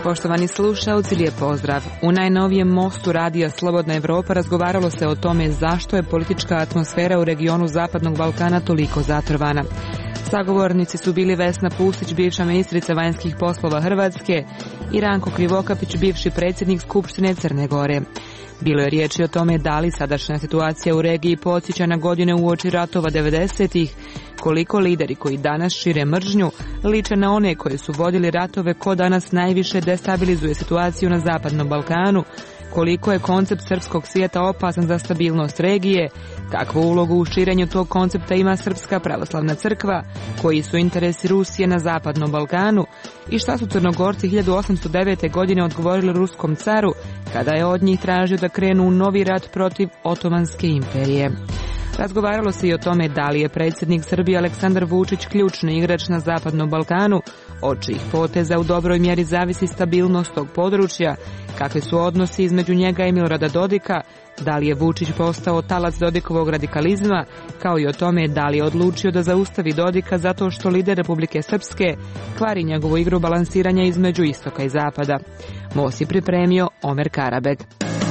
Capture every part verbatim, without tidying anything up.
Poštovani slušaoci, lijep pozdrav. U najnovijem mostu radija Slobodna Evropa razgovaralo se o tome zašto je politička atmosfera u regionu Zapadnog Balkana toliko zatrovana. Sagovornici su bili Vesna Pusić, bivša ministrica vanjskih poslova Hrvatske, i Ranko Krivokapić, bivši predsjednik Skupštine Crne Gore. Bilo je riječi o tome da li sadašnja situacija u regiji podsjeća na godine uoči ratova devedesetih, koliko lideri koji danas šire mržnju liče na one koji su vodili ratove, ko danas najviše destabilizuje situaciju na Zapadnom Balkanu, koliko je koncept srpskog svijeta opasan za stabilnost regije, kakvu ulogu u širenju tog koncepta ima Srpska pravoslavna crkva, koji su interesi Rusije na Zapadnom Balkanu i šta su Crnogorci hiljadu osamsto devete. godine odgovorili ruskom caru kada je od njih tražio da krenu u novi rat protiv Otomanske imperije. Razgovaralo se i o tome da li je predsjednik Srbije Aleksandar Vučić ključni igrač na Zapadnom Balkanu, od čijih poteza u dobroj mjeri zavisi stabilnost tog područja, kakvi su odnosi između njega i Milorada Dodika, da li je Vučić postao talac Dodikovog radikalizma, kao i o tome da li je odlučio da zaustavi Dodika zato što lider Republike Srpske kvari njegovu igru balansiranja između istoka i zapada. Most je pripremio Omer Karabeg.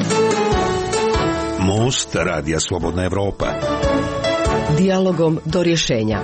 Most radija Slobodna Evropa. Dijalogom do rješenja.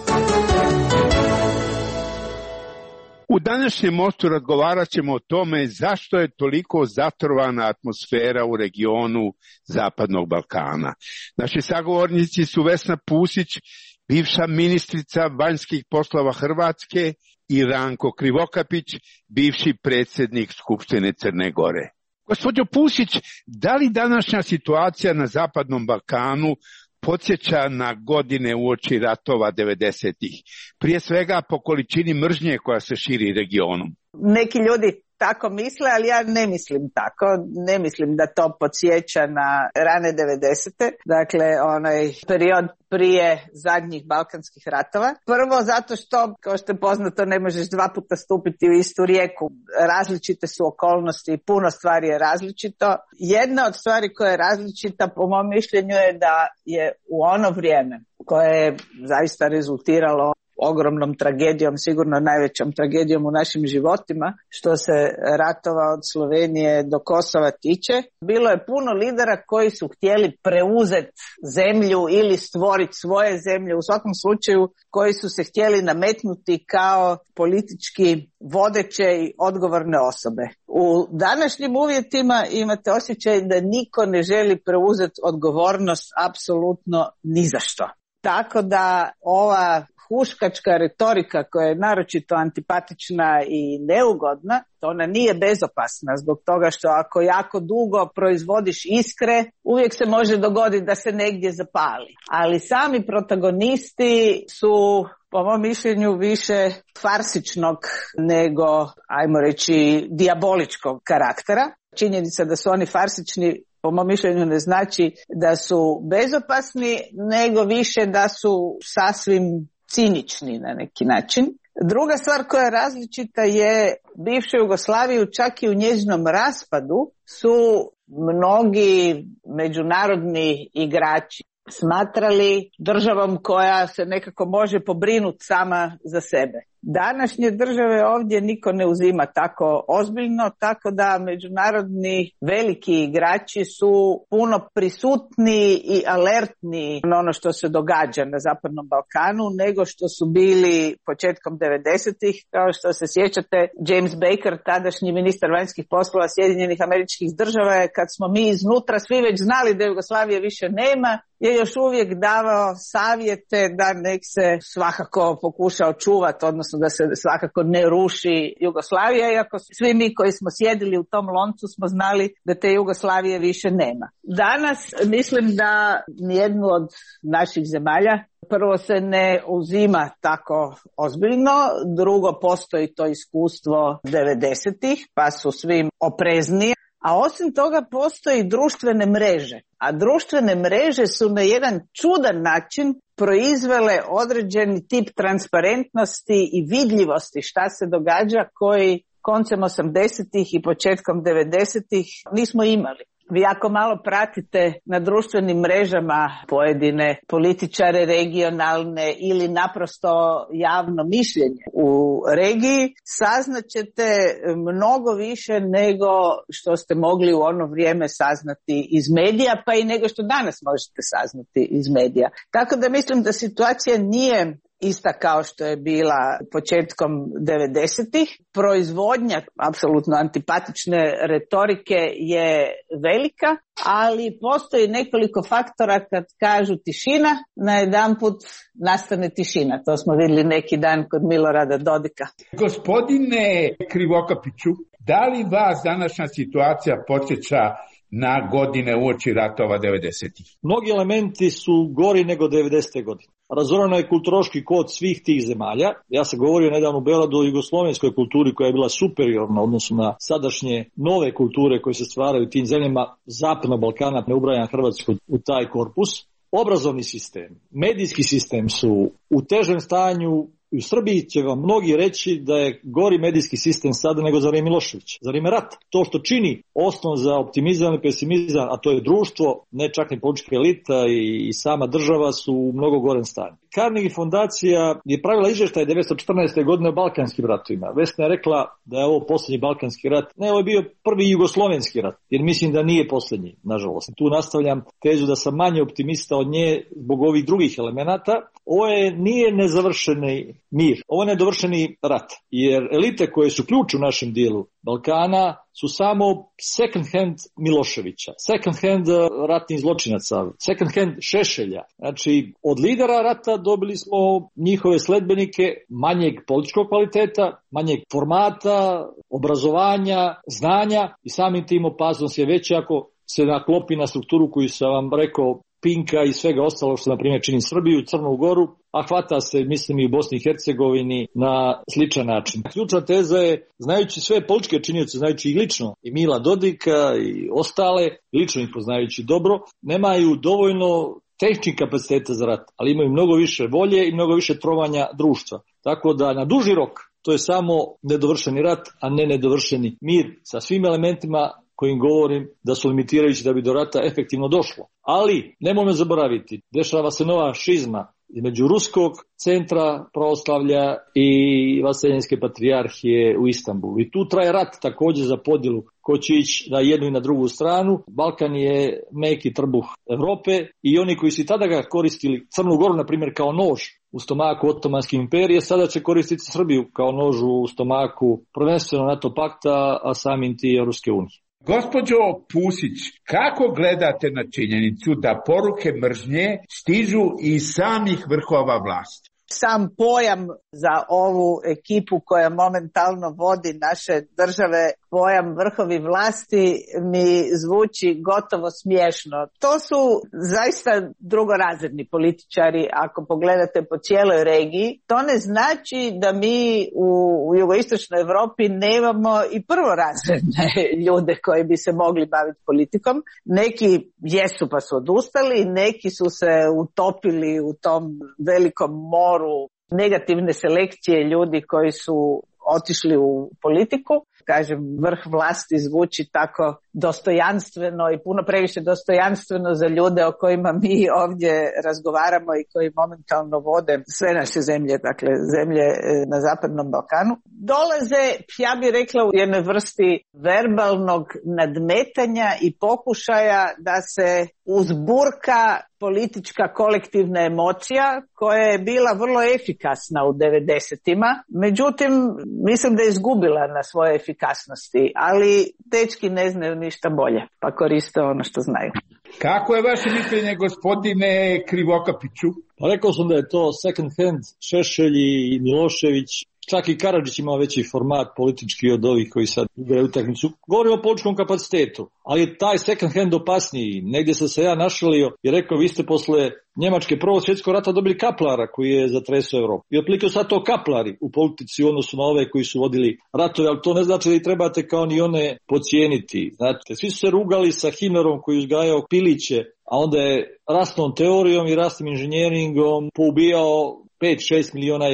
U današnjem mostu razgovarat ćemo o tome zašto je toliko zatrovana atmosfera u regionu Zapadnog Balkana. Naši sagovornici su Vesna Pusić, bivša ministrica vanjskih poslova Hrvatske, i Ranko Krivokapić, bivši predsjednik Skupštine Crne Gore. Gospođo Pusić, da li današnja situacija na Zapadnom Balkanu podsjeća na godine uoči ratova devedesetih, prije svega po količini mržnje koja se širi regionom? Neki ljudi tako misle, ali ja ne mislim tako. Ne mislim da to podsjeća na rane devedesete, dakle onaj period prije zadnjih balkanskih ratova. Prvo zato što, kao što je poznato, ne možeš dva puta stupiti u istu rijeku. Različite su okolnosti, puno stvari je različito. Jedna od stvari koja je različita, po mom mišljenju, je da je u ono vrijeme koje je zaista rezultiralo ogromnom tragedijom, sigurno najvećom tragedijom u našim životima, što se ratova od Slovenije do Kosova tiče. Bilo je puno lidera koji su htjeli preuzeti zemlju ili stvoriti svoje zemlje, u svakom slučaju koji su se htjeli nametnuti kao politički vodeće i odgovorne osobe. U današnjim uvjetima imate osjećaj da niko ne želi preuzeti odgovornost apsolutno ni za što. Tako da ova huškačka retorika koja je naročito antipatična i neugodna, ona nije bezopasna zbog toga što ako jako dugo proizvodiš iskre, ujek se može dogoditi da se negdje zapali. Ali sami protagonisti su, po mom mišljenju, više farsičnog nego, ajmo reći, dijaboličkog karaktera. Činjenica da su oni farsični, po mom mišljenju, ne znači da su bezopasni, nego više da su sasvim cinični na neki način. Druga stvar koja je različita je bivša Jugoslaviju, čak i u njezinom raspadu su mnogi međunarodni igrači smatrali državom koja se nekako može pobrinuti sama za sebe. Današnje države ovdje niko ne uzima tako ozbiljno, tako da međunarodni veliki igrači su puno prisutni i alertni na ono što se događa na Zapadnom Balkanu nego što su bili početkom devedesetih. Kao što se sjećate, James Baker, tadašnji ministar vanjskih poslova Sjedinjenih Američkih Država, je kad smo mi iznutra svi već znali da Jugoslavije više nema, je još uvijek davao savjete da nek se svakako pokuša očuvati, odnosno da se svakako ne ruši Jugoslavija, iako svi mi koji smo sjedili u tom loncu smo znali da te Jugoslavije više nema. Danas mislim da nijednu od naših zemalja prvo se ne uzima tako ozbiljno, drugo postoji to iskustvo devedesetih pa su svi oprezniji. A osim toga postoji društvene mreže, a društvene mreže su na jedan čudan način proizvele određeni tip transparentnosti i vidljivosti šta se događa koji koncem osamdesetih i početkom devedesetih nismo imali. Vi ako malo pratite na društvenim mrežama pojedine političare regionalne ili naprosto javno mišljenje u regiji, saznaćete mnogo više nego što ste mogli u ono vrijeme saznati iz medija, pa i nego što danas možete saznati iz medija. Tako da mislim da situacija nije ista kao što je bila početkom devedesetih. Proizvodnja apsolutno antipatične retorike je velika, ali postoji nekoliko faktora kad kažu tišina, najedanput nastane tišina. To smo vidjeli neki dan kod Milorada Dodika. Gospodine Krivokapiću, da li vas današnja situacija podsjeća na godine uoči ratova devedesetih? Mnogi elementi su gori nego devedesete godine. Razorano je kulturološki kod svih tih zemalja. Ja sam govorio nedavno u Beogradu o jugoslovenskoj kulturi koja je bila superiorna u odnosu na sadašnje nove kulture koje se stvaraju u tim zemljama Zapadnog Balkana, ne ubrajam Hrvatsku u taj korpus. Obrazovni sistem, medijski sistem su u težem stanju. U Srbiji će vam mnogi reći da je gori medijski sistem sada nego za vrijeme Miloševića, za vrijeme rata. To što čini osnov za optimizam i pesimizam, a to je društvo, ne čak ni politička elita i, i sama država su u mnogo gorem stanju. Carnegie fondacija je pravila izvještaj devetsto četrnaeste. godine o Balkanskim ratovima. Vesna je rekla da je ovo posljednji Balkanski rat. Ne, ovo je bio prvi Jugoslovenski rat, jer mislim da nije posljednji, nažalost. Tu nastavljam tezu da sam manje optimista od nje zbog ovih drugih elemenata. Ovo je, nije nezavršeni mir, ovo je nedovršeni rat, jer elite koje su ključ u našem dijelu Balkana su samo second hand Miloševića, second hand ratnih zločinaca, second hand Šešelja. Znači, od lidera rata dobili smo njihove sledbenike manjeg političkog kvaliteta, manjeg formata, obrazovanja, znanja i samim tim opasnost je veća ako se naklopi na strukturu koju sam vam rekao, Pinka i svega ostalo što na primjer čini Srbiju, Crnu Goru, a hvata se, mislim, i u Bosni i Hercegovini na sličan način. Ključna teza je, znajući sve političke činioce, znajući ih lično, i Mila Dodika i ostale, lično ih poznajući dobro, nemaju dovoljno tehničkih kapaciteta za rat, ali imaju mnogo više volje i mnogo više trovanja društva. Tako da na duži rok to je samo nedovršeni rat, a ne nedovršeni mir sa svim elementima kojim govorim da su limitirajući da bi do rata efektivno došlo. Ali, nemojmo zaboraviti, dešava se nova šizma između ruskog centra pravoslavlja i Vaseljenske patrijarhije u Istanbulu. I tu traje rat također za podjelu ko će ići na jednu i na drugu stranu. Balkan je meki trbuh Europe i oni koji su tada ga koristili, Crnu Goru na primjer kao nož u stomaku Otomanske imperije, sada će koristiti Srbiju kao nož u stomaku prvenstveno NATO pakta, a samim ti Europske unije. Gospođo Pusić, kako gledate na činjenicu da poruke mržnje stižu iz samih vrhova vlasti? Sam pojam za ovu ekipu koja momentalno vodi naše države, pojam vrhovi vlasti, mi zvuči gotovo smiješno. To su zaista drugorazredni političari, ako pogledate po cijeloj regiji. To ne znači da mi u, u jugoistočnoj Europi nemamo i prvorazredne ljude koji bi se mogli baviti politikom. Neki jesu pa su odustali, neki su se utopili u tom velikom moru negativne selekcije ljudi koji su otišli u politiku. Kažem, vrh vlasti zvuči tako dostojanstveno i puno previše dostojanstveno za ljude o kojima mi ovdje razgovaramo i koji momentalno vode sve naše zemlje, dakle zemlje na Zapadnom Balkanu. Dolaze, ja bih rekla, u jednoj vrsti verbalnog nadmetanja i pokušaja da se uzburka politička kolektivna emocija koja je bila vrlo efikasna u devedesetima. Međutim, mislim da je izgubila na svoje efikasnosti, ali dečki ne znaju ništa bolje, pa koriste ono što znaju. Kako je vaše mišljenje, gospodine Krivokapiću? Pa rekao sam da je to second hand Šešelj i Milošević. Čak i Karadžić ima veći format politički od ovih koji sad igraju utakmicu. Govorimo o političkom kapacitetu, ali je taj second hand opasniji. Negdje sam se ja našalio i rekao, vi ste posle Njemačke prvog svjetskog rata dobili kaplara koji je zatresao Europu. I otprilike sad to kaplari u politici u odnosu na ove koji su vodili ratove, ali to ne znači da ih trebate kao ni one podcijeniti. Znate, svi su se rugali sa Himerom koji uzgajao piliće, a onda je rasnom teorijom i rasnim inženjeringom poubijao pet šest miliona Jevreja.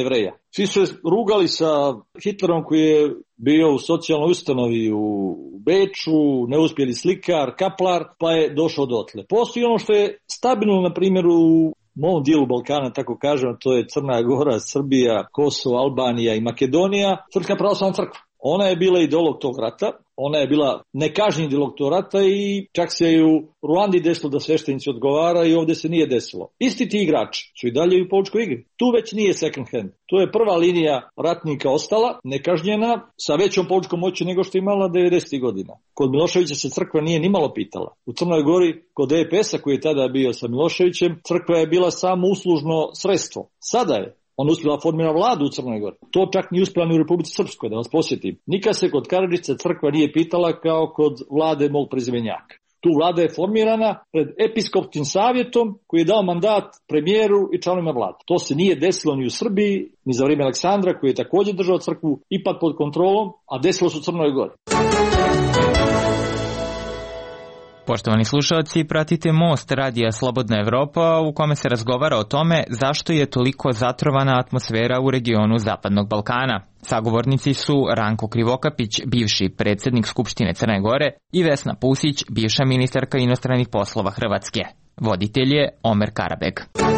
Svi su rugali sa Hitlerom koji je bio u socijalnoj ustanovi u Beču, neuspjeli slikar, kaplar, pa je došao dotle. Postoji ono što je stabilno, na primjer, u mom dijelu Balkana, tako kažem, to je Crna Gora, Srbija, Kosovo, Albanija i Makedonija, Srpska pravoslavna crkva. Ona je bila ideolog tog rata, ona je bila nekažnjeni ideolog tog rata i čak se i u Ruandi desilo da sveštenici odgovara i ovdje se nije desilo. Isti ti igrači su i dalje u političkoj igri. Tu već nije second hand. Tu je prva linija ratnika ostala, nekažnjena, sa većom političkom moći nego što je imala devedesetih godina. Kod Miloševića se crkva nije nimalo pitala. U Crnoj Gori, kod D P S-a koji je tada bio sa Miloševićem, crkva je bila samo uslužno sredstvo. Sada je on uspjela formira vladu u Crnoj Gori. To čak nije uspjela ni u Republici Srpskoj, da vas posjetim. Nikad se kod Karadžića crkva nije pitala kao kod vlade mog prezimenjaka. Tu vlada je formirana pred episkopskim savjetom koji je dao mandat premijeru i članovima vlade. To se nije desilo ni u Srbiji, ni za vrijeme Aleksandra koji je također držao crkvu ipak pod kontrolom, a desilo se u Crnoj Gori. Poštovani slušalci, pratite Most radija Slobodna Evropa u kome se razgovara o tome zašto je toliko zatrovana atmosfera u regionu Zapadnog Balkana. Sagovornici su Ranko Krivokapić, bivši predsjednik Skupštine Crne Gore, i Vesna Pusić, bivša ministarka inostranih poslova Hrvatske. Voditelj je Omer Karabeg.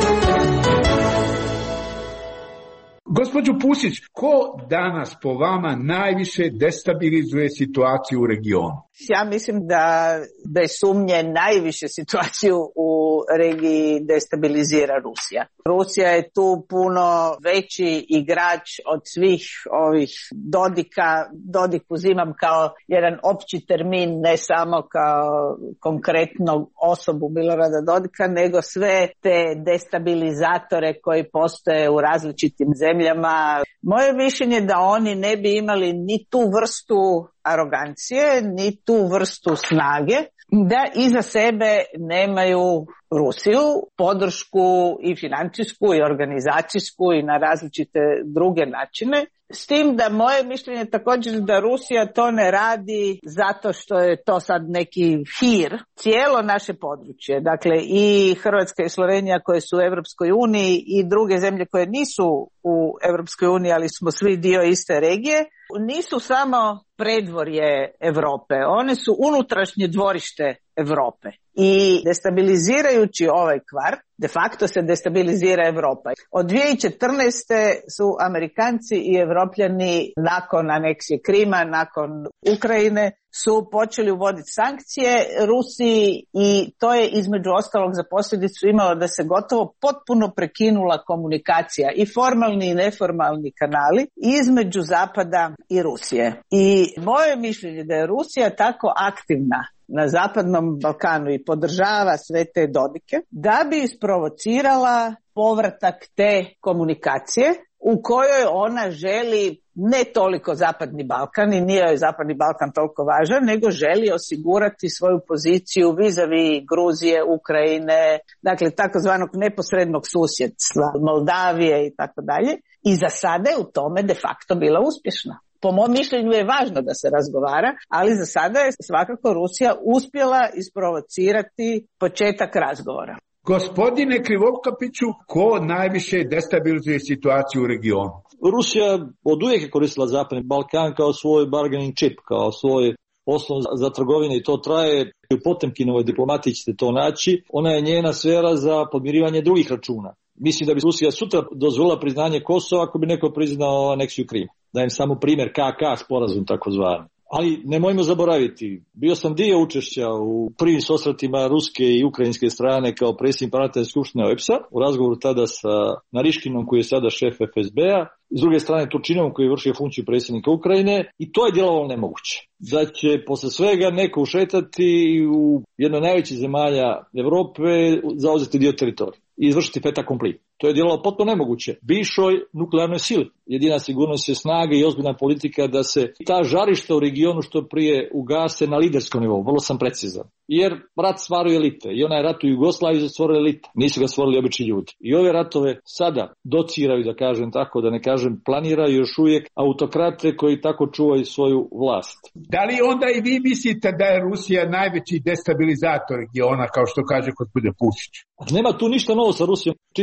Gospođo Pusić, ko danas po vama najviše destabilizuje situaciju u regionu? Ja mislim da bez sumnje najviše situaciju u regiji destabilizira Rusija. Rusija je tu puno veći igrač od svih ovih Dodika. Dodik uzimam kao jedan opći termin, ne samo kao konkretnu osobu Milorada Dodika, nego sve te destabilizatore koji postoje u različitim zemljama. Moje mišljenje je da oni ne bi imali ni tu vrstu arogancije, ni tu vrstu snage, da iza sebe nemaju Rusiju, podršku i financijsku i organizacijsku i na različite druge načine. S tim da moje mišljenje također da Rusija to ne radi zato što je to sad neki hir. Cijelo naše područje, dakle i Hrvatska i Slovenija koje su u Europskoj uniji i druge zemlje koje nisu u Europskoj uniji, ali smo svi dio iste regije, nisu samo predvorje Europe, one su unutrašnje dvorište Europe. I destabilizirajući ovaj kvart, de facto se destabilizira Europa. Od dvije tisuće četrnaeste su Amerikanci i Evropljani nakon aneksije Krima, nakon Ukrajine, su počeli uvoditi sankcije Rusiji i to je između ostalog za posljedicu imalo da se gotovo potpuno prekinula komunikacija i formalni i neformalni kanali između Zapada i Rusije. I moje mišljenje da je Rusija tako aktivna na Zapadnom Balkanu i podržava sve te Dodike, da bi isprovocirala povratak te komunikacije u kojoj ona želi ne toliko Zapadni Balkan i nije joj Zapadni Balkan toliko važan, nego želi osigurati svoju poziciju vis-a-vis Gruzije, Ukrajine, dakle takozvanog neposrednog susjedstva, Moldavije i tako dalje. I za sada je u tome de facto bila uspješna. Po mom mišljenju je važno da se razgovara, ali za sada je svakako Rusija uspjela isprovocirati početak razgovora. Gospodine Krivokapiću, ko najviše destabilizuje situaciju u regionu? Rusija od uvijek je koristila Zapadni Balkan kao svoj bargaining chip, kao svoj osnov za trgovine i to traje. U Potemkinovoj diplomatiji ćete to naći. Ona je njena sfera za podmirivanje drugih računa. Mislim da bi Rusija sutra dozvolila priznanje Kosova ako bi neko priznao aneksiju Krima. Dajem samo primjer K K sporazum takozvani. Ali nemojmo zaboraviti, bio sam dio učešća u prvim susretima ruske i ukrajinske strane kao predsjednik parlamentarne skupštine O E P S-a, u razgovoru tada sa Nariškinom koji je sada šef F S B-a, s druge strane Turčinovom koji je vršio funkciju predsjednika Ukrajine i to je djelovalo nemoguće. Da će posle svega neko ušetati u jednoj najvećih zemalja Europe zauzeti dio teritorija i izvršiti fait accompli. To je djelovalo potpuno nemoguće bivšoj nuklearnoj sili. Jedina sigurnost je snaga i ozbiljna politika da se ta žarišta u regionu što prije ugase na liderskom nivou. Vrlo sam precizan. Jer rat stvaraju elite. I onaj rat u Jugoslaviji stvorili elite. Nisu ga stvorili obični ljudi. I ove ratove sada dociraju, da kažem tako, da ne kažem planiraju još uvijek autokrate koji tako čuvaju svoju vlast. Da li onda i vi mislite da je Rusija najveći destabilizator regiona, kao što kaže gospodin Pusić? Nema tu ništa novo sa Rusijom. Čitavih nekoliko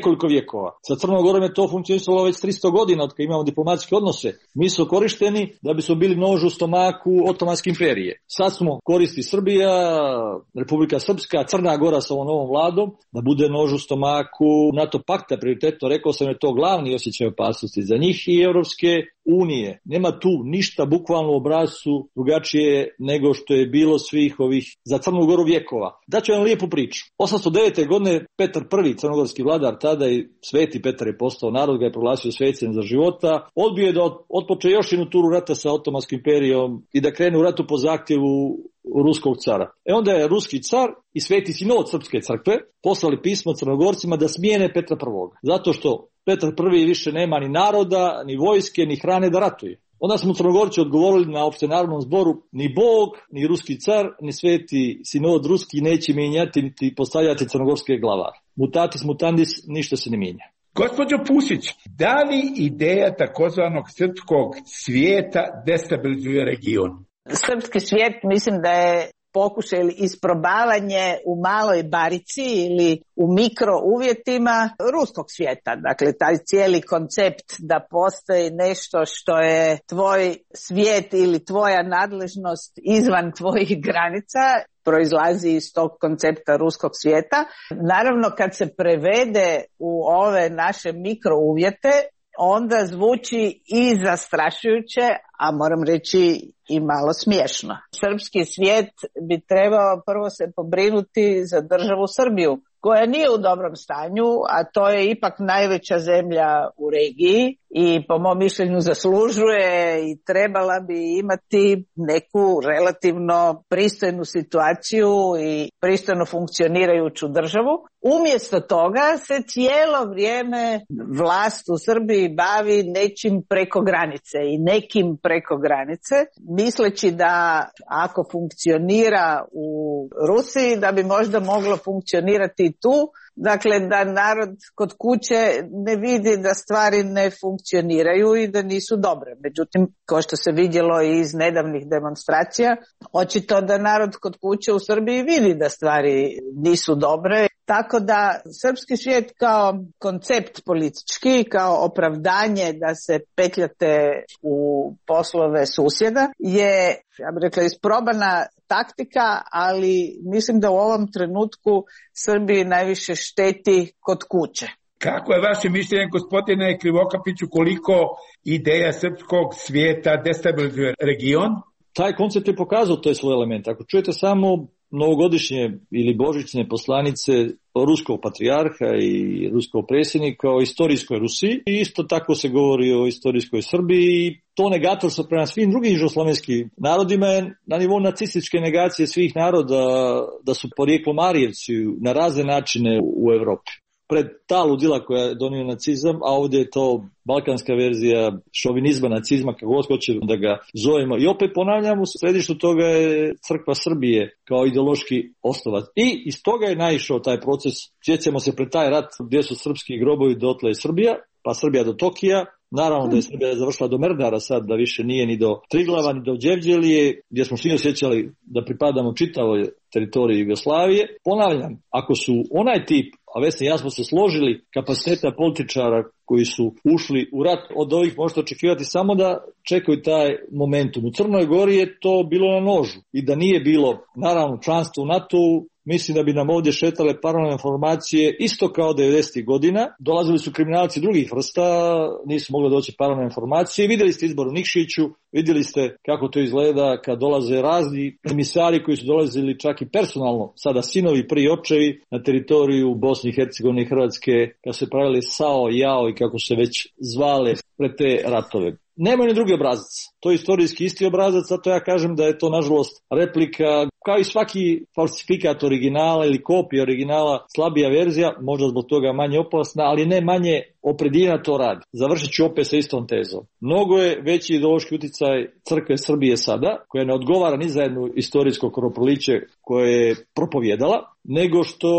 nekoliko vjekova. Sa Crnom Gorom je to funkcionisalo već tristo godina od kada imamo diplomatske odnose. Mi smo korišteni da bismo bili nož u stomaku Otomanske imperije. Sad smo koristi Srbija, Republika Srpska, Crna Gora sa ovom novom vladom, da bude nož u stomaku NATO pakta, prioritetno rekao sam je to glavni osjećaj opasnosti za njih i Europske unije. Nema tu ništa bukvalno u obrascu drugačije nego što je bilo svih ovih za Crnu Goru vjekova. Daću vam lijepu priču. osamsto devete. godine Petar I, crnogorski vladar tada i sveti Petar je postao, narod ga je proglasio svećenim za života, odbio je da otpoče još jednu turu rata sa Otomanskom imperijom i da krene u ratu po zahtjevu ruskog cara. E onda je ruski car i sveti sinod Srpske crkve poslali pismo Crnogorcima da smijene Petra I. Zato što Petar I više nema ni naroda, ni vojske, ni hrane da ratuje. Onda smo Crnogorci odgovorili na opštenarodnom zboru, ni Bog, ni ruski car, ni sveti sinod ruski neće mijenjati niti postavljati crnogorske glavare. Mutatis mutandis, ništa se ne mijenja. Gospođo Pusić, da li ideja takozvanog srpskog svijeta destabilizuje region? Srpski svijet mislim da je pokušaj ili isprobavanje u maloj barici ili u mikro uvjetima ruskog svijeta. Dakle, taj cijeli koncept da postoji nešto što je tvoj svijet ili tvoja nadležnost izvan tvojih granica proizlazi iz tog koncepta ruskog svijeta. Naravno, kad se prevede u ove naše mikro uvjete, onda zvuči i zastrašujuće, a moram reći i malo smiješno. Srpski svijet bi trebao prvo se pobrinuti za državu Srbiju, koja nije u dobrom stanju, a to je ipak najveća zemlja u regiji i po mom mišljenju zaslužuje i trebala bi imati neku relativno pristojnu situaciju i pristojno funkcionirajuću državu. Umjesto toga se cijelo vrijeme vlast u Srbiji bavi nečim preko granice i nekim preko granice, misleći da ako funkcionira u Rusiji, da bi možda moglo funkcionirati i tu. Dakle, da narod kod kuće ne vidi da stvari ne funkcioniraju i da nisu dobre. Međutim, kao što se vidjelo iz nedavnih demonstracija, očito da narod kod kuće u Srbiji vidi da stvari nisu dobre. Tako da srpski svijet kao koncept politički, kao opravdanje da se petljate u poslove susjeda je, ja bih rekla, isprobana taktika, ali mislim da u ovom trenutku Srbiji najviše šteti kod kuće. Kako je vaše mišljenje, gospodine Krivokapiću, koliko ideja srpskog svijeta destabilizuje region? Taj koncept je pokazao to je svoj element. Ako čujete samo novogodišnje ili božićne poslanice ruskog patrijarha i ruskog predsjednika o istorijskoj Rusiji, i isto tako se govori o istorijskoj Srbiji, i to negatorstvo prema svim drugim južnoslovenskim narodima je na nivou nacističke negacije svih naroda da su porijeklom Arijevci na razne načine u Europi. Pred ta ludila koja je donio nacizam, a ovdje je to balkanska verzija šovinizma, nacizma, kako god hoćemo da ga zovemo. I opet ponavljam, u središtu toga je crkva Srbije kao ideološki osnovac. I iz toga je naišao taj proces. Sjećamo se pred taj rat gdje su srpski grobovi, dotle je Srbija, pa Srbija do Tokija. Naravno da je Srbija završila do Merdara sad, da više nije ni do Triglava, ni do Đevđelije, gdje smo svi osjećali da pripadamo čitavoj teritoriji Jugoslavije. Ponavljam, ako su onaj tip, a Vesna i ja smo se složili, kapaciteta političara koji su ušli u rat, od ovih možete očekivati samo da čekaju taj momentum. U Crnoj Gori je to bilo na nožu i da nije bilo, naravno, članstvo u NATO-u, mislim da bi nam ovdje šetale paralelne informacije isto kao devedesetih godina. Dolazili su kriminalci drugih vrsta, nisu mogli doći paralelne informacije. Vidjeli ste izbor u Nikšiću, vidjeli ste kako to izgleda kad dolaze razni emisari koji su dolazili čak i personalno, sada sinovi, prije očevi, na teritoriju Bosne i Hercegovine i Hrvatske, kad se pravili S A O, Jao i kako se već zvale pred te ratove. Nema ni drugi obrazac. To je istorijski isti obrazac, zato ja kažem da je to nažalost replika, kao i svaki falsifikat originala ili kopija originala, slabija verzija, možda zbog toga manje opasna, ali ne manje opredjeljena to radi. Završit ću opet sa istom tezom. Mnogo je veći ideološki utjecaj crkve Srbije sada, koja ne odgovara ni za jednu istorijsko krvoproliće koje je propovjedala, nego što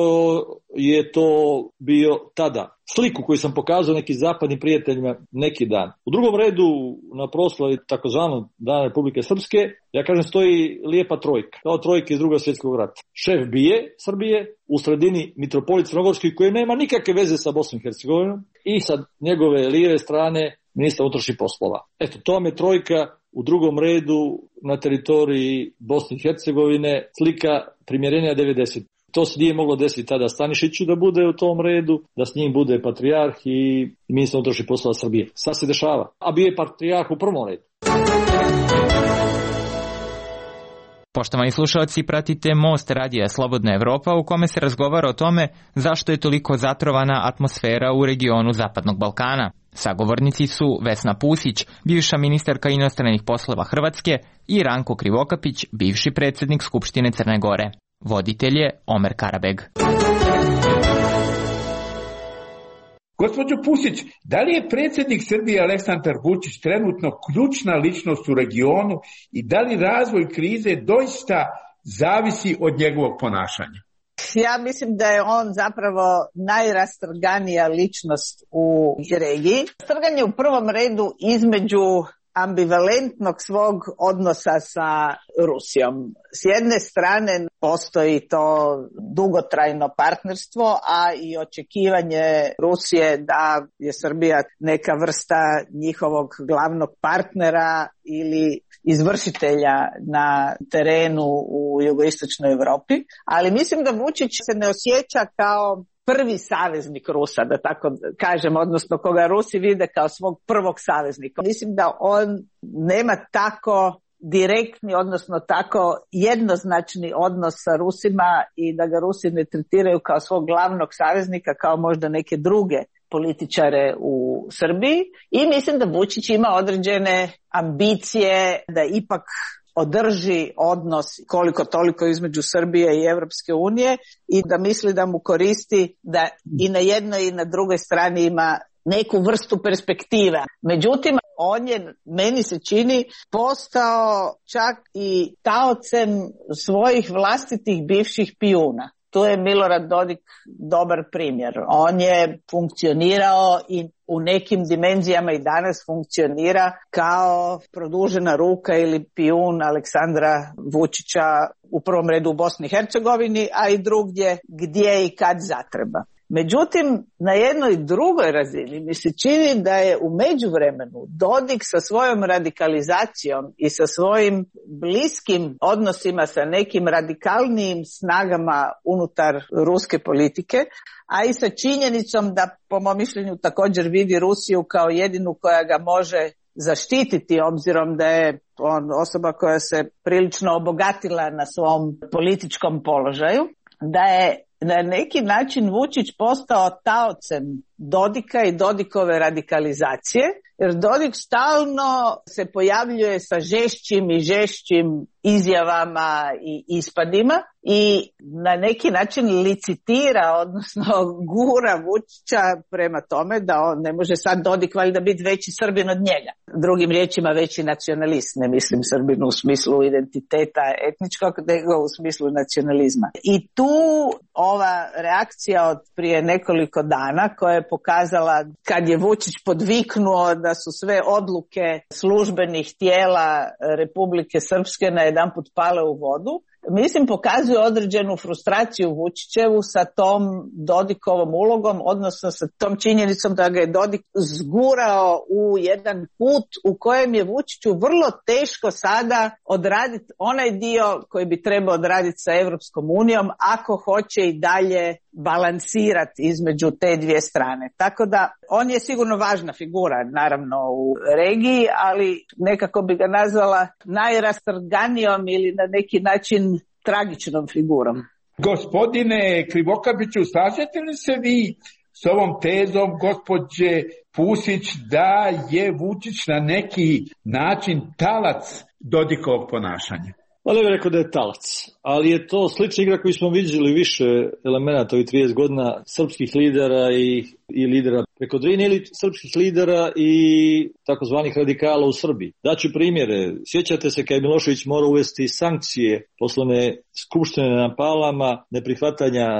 je to bio tada. Sliku koju sam pokazao nekim zapadnim prijateljima neki dan. U drugom redu na proslavi takozvanog Dana Republike Srpske Ja kažem, stoji lijepa trojka, kao trojka iz Drugog svjetskog rata. Šef bije Srbije, u sredini mitropolit Crnogorski koji nema nikakve veze sa Bosnom i Hercegovinom i sa njegove lijeve strane ministar unutrašnjih poslova. Eto, to vam je trojka u drugom redu na teritoriji Bosne i Hercegovine, slika primjerenja devedeset. To se nije moglo desiti tada Stanišiću da bude u tom redu, da s njim bude patrijarh i ministar unutrašnjih poslova Srbije. Sad se dešava, a bio je patrijarh u prvom redu. Poštovani slušalci, pratite Most radija Slobodna Evropa u kome se razgovara o tome zašto je toliko zatrovana atmosfera u regionu Zapadnog Balkana. Sagovornici su Vesna Pusić, bivša ministarka inostranih poslova Hrvatske, i Ranko Krivokapić, bivši predsjednik Skupštine Crne Gore. Voditelj je Omer Karabeg. Gospođo Pusić, da li je predsjednik Srbije Aleksandar Vučić trenutno ključna ličnost u regionu i da li razvoj krize doista zavisi od njegovog ponašanja? Ja mislim da je on zapravo najrastrganija ličnost u regiji. Strganje u prvom redu između ambivalentnog svog odnosa sa Rusijom. S jedne strane postoji to dugotrajno partnerstvo, a i očekivanje Rusije da je Srbija neka vrsta njihovog glavnog partnera ili izvršitelja na terenu u jugoistočnoj Europi. Ali mislim da Vučić se ne osjeća kao prvi saveznik Rusa, da tako kažem, odnosno koga Rusi vide kao svog prvog saveznika. Mislim da on nema tako direktni, odnosno tako jednoznačni odnos sa Rusima i da ga Rusi ne tretiraju kao svog glavnog saveznika, kao možda neke druge političare u Srbiji. I mislim da Vučić ima određene ambicije da ipak održi odnos koliko toliko između Srbije i Europske unije i da misli da mu koristi da i na jednoj i na drugoj strani ima neku vrstu perspektive. Međutim, on je, meni se čini, postao čak i taocem svojih vlastitih bivših pijuna. Tu je Milorad Dodik dobar primjer. On je funkcionirao i u nekim dimenzijama i danas funkcionira kao produžena ruka ili pijun Aleksandra Vučića, u prvom redu u Bosni i Hercegovini, a i drugdje gdje i kad zatreba. Međutim, na jednoj drugoj razini mi se čini da je u međuvremenu Dodik sa svojom radikalizacijom i sa svojim bliskim odnosima sa nekim radikalnijim snagama unutar ruske politike, a i sa činjenicom da, po mom mišljenju, također vidi Rusiju kao jedinu koja ga može zaštititi, obzirom da je on osoba koja se prilično obogatila na svom političkom položaju, da je na neki način Vučić postao taocem Dodika i Dodikove radikalizacije, jer Dodik stalno se pojavljuje sa žešćim i žešćim izjavama i ispadima i na neki način licitira, odnosno gura Vučića prema tome da on ne može sad Dodik valjda biti veći Srbin od njega. Drugim riječima veći nacionalist, ne mislim Srbinu u smislu identiteta etničkog, nego u smislu nacionalizma. I tu ova reakcija od prije nekoliko dana koja je pokazala kad je Vučić podviknuo da su sve odluke službenih tijela Republike Srpske na jedanput pale u vodu, mislim pokazuje određenu frustraciju Vučićevu sa tom Dodikovom ulogom, odnosno sa tom činjenicom da ga je Dodik zgurao u jedan put u kojem je Vučiću vrlo teško sada odraditi onaj dio koji bi trebao odraditi sa Europskom unijom ako hoće i dalje balansirati između te dvije strane. Tako da on je sigurno važna figura naravno u regiji, ali nekako bi ga nazvala najrastrganijom ili na neki način tragičnom figurom. Gospodine Krivokapiću, slažete li se vi s ovom tezom gospođe Pusić da je Vučić na neki način talac Dodikovog ponašanja? Pa ne bih rekao da je talac, ali je to slična igra koju smo vidjeli više elemenata ovih trideset godina srpskih lidera i, i lidera preko Drine ili srpskih lidera i takozvanih radikala u Srbiji. Daću primjere. Sjećate se kad je Milošević morao uvesti sankcije poslane Skupštine na Palama, neprihvatanja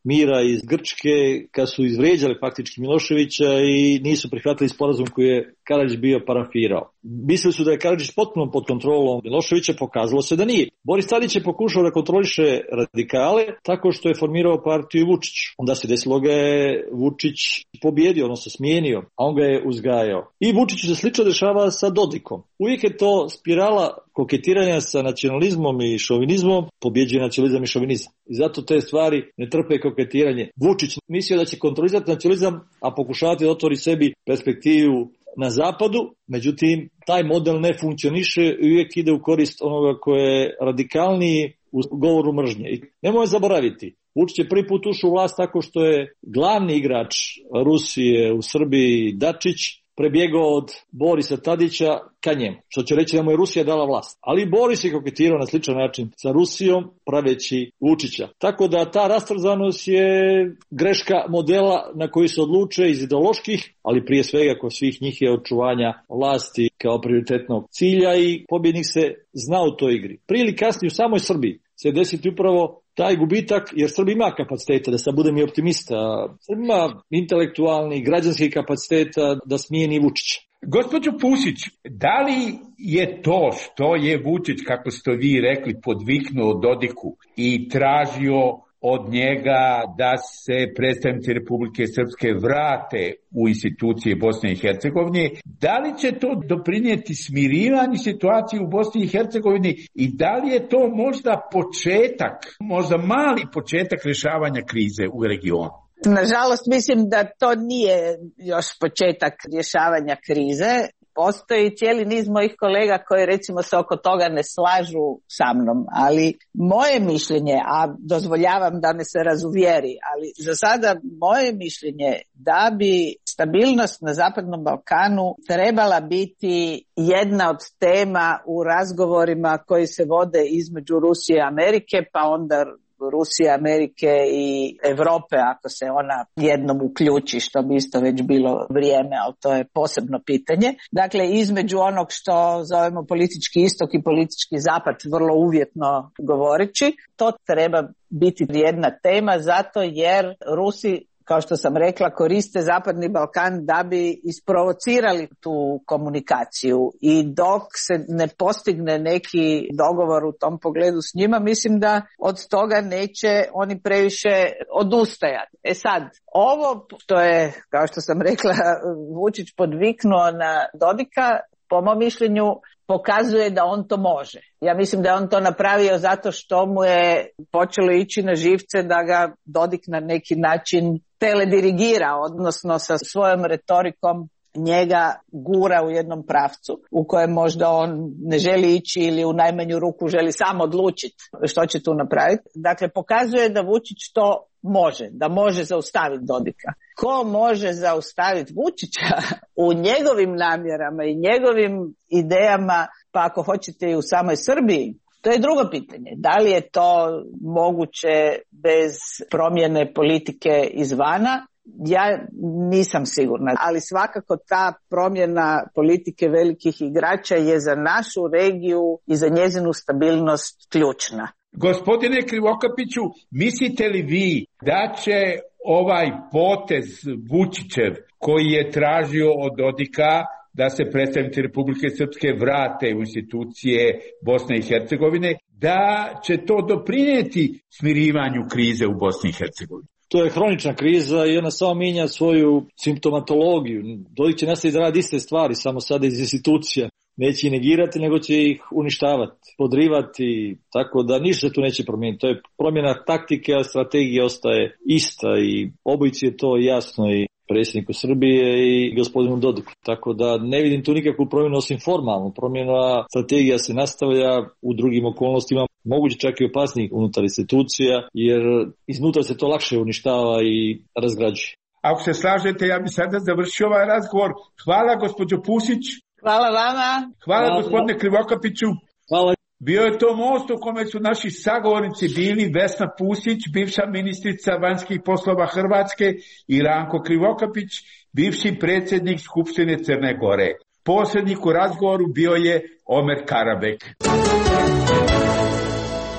mira iz Grčke kad su izvrijeđali faktički Miloševića i nisu prihvatili sporazum koji je Karadžić bio parafirao. Mislili su da je Karadžić potpuno pod kontrolom Miloševića, pokazalo se da nije. Boris Tadić je pokušao da kontroliše radikale tako što je formirao partiju Vučić. Onda se desilo ga je Vučić pobjedio, odnosno smijenio, a on ga je uzgajao. I Vučiću se slično dešava sa Dodikom. Uvijek je to spirala koketiranja sa nacionalizmom i šovinizmom, pobjeđuje nacionalizam i šovinizam. I zato te stvari ne trpe koketiranje. Vučić mislio da će kontrolizati nacionalizam, a pokušavati da otvori sebi perspektivu na zapadu, međutim taj model ne funkcioniše i uvijek ide u korist onoga koje je radikalniji u govoru mržnje. I nemoj zaboraviti, Vučić je prvi put ušao u vlast tako što je glavni igrač Rusije u Srbiji Dačić prebjegao od Borisa Tadića ka njemu, što će reći da mu je Rusija dala vlast. Ali Boris je koketirao na sličan način sa Rusijom praveći Vučića. Tako da ta rastrozanost je greška modela na koji se odluče iz ideoloških, ali prije svega kod svih njih je očuvanja vlasti kao prioritetnog cilja i pobjednik se zna u toj igri. Prije ili kasnije u samoj Srbiji se desiti upravo taj gubitak, jer Srbija ima kapaciteta, da sad budem i optimista, Srbija ima intelektualni, građanski kapaciteta da smijeni Vučića. Gospođo Pusić, da li je to što je Vučić, kako ste vi rekli, podviknuo Dodiku i tražio od njega da se predstavnici Republike Srpske vrate u institucije Bosne i Hercegovine, da li će to doprinijeti smirivanju situacije u Bosni i Hercegovini i da li je to možda početak, možda mali početak rješavanja krize u regionu? Nažalost, mislim da to nije još početak rješavanja krize. Postoji cijeli niz mojih kolega koji recimo se oko toga ne slažu sa mnom, ali moje mišljenje, a dozvoljavam da me se razuvjeri, ali za sada moje mišljenje da bi stabilnost na Zapadnom Balkanu trebala biti jedna od tema u razgovorima koji se vode između Rusije i Amerike, pa onda Rusije, Amerike i Europe ako se ona jednom uključi, što bi isto već bilo vrijeme, ali to je posebno pitanje. Dakle, između onog što zovemo politički istok i politički zapad, vrlo uvjetno govoreći, to treba biti jedna tema zato jer Rusi, kao što sam rekla, koriste Zapadni Balkan da bi isprovocirali tu komunikaciju i dok se ne postigne neki dogovor u tom pogledu s njima, mislim da od toga neće oni previše odustajati. E sad, ovo što je, kao što sam rekla, Vučić podviknuo na Dodika, po mom mišljenju pokazuje da on to može. Ja mislim da je on to napravio zato što mu je počelo ići na živce da ga Dodik na neki način teledirigira, odnosno sa svojom retorikom njega gura u jednom pravcu u kojem možda on ne želi ići ili u najmanju ruku želi sam odlučiti što će tu napraviti. Dakle, pokazuje da Vučić to može, da može zaustaviti Dodika. Ko može zaustaviti Vučića u njegovim namjerama i njegovim idejama, pa ako hoćete i u samoj Srbiji, to je drugo pitanje. Da li je to moguće bez promjene politike izvana? Ja nisam sigurna, ali svakako ta promjena politike velikih igrača je za našu regiju i za njezinu stabilnost ključna. Gospodine Krivokapiću, mislite li vi da će ovaj potez Vučićev koji je tražio od Dodika da se predstavnici Republike Srpske vrate u institucije Bosne i Hercegovine, da će to doprinijeti smirivanju krize u Bosni i Hercegovini? To je hronična kriza i ona samo mijenja svoju simptomatologiju. Dodik će nastaviti da radi iste stvari, samo sada iz institucija. Neće ih negirati, nego će ih uništavati, podrivati, tako da ništa se tu neće promijeniti. To je promjena taktike, a strategija ostaje ista i obojici je to jasno i predsjedniku Srbije i gospodinu Dodiku. Tako da ne vidim tu nikakvu promjenu osim formalnu. Promjena strategija se nastavlja u drugim okolnostima, moguće čak i opasnijih unutar institucija, jer iznutra se to lakše uništava i razgrađuje. Ako se slažete, ja bi sada završio ovaj razgovor. Hvala gospođo Pusić. Hvala vama. Hvala, Hvala gospodine Krivokapiću. Hvala. Bio je to most u kome su naši sagovornici bili Vesna Pusić, bivša ministrica vanjskih poslova Hrvatske, i Ranko Krivokapić, bivši predsjednik Skupštine Crne Gore. Posrednik u razgovoru bio je Omer Karabek.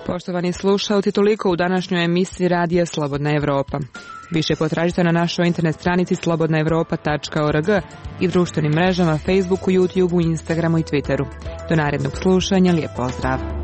Poštovani slušalci, toliko u današnjoj emisiji Radija Slobodna Evropa. Više potražite na našoj internet stranici slobodna evropa tačka org i društvenim mrežama Facebooku, YouTubeu, Instagramu i Twitteru. Do narednog slušanja, lijep pozdrav!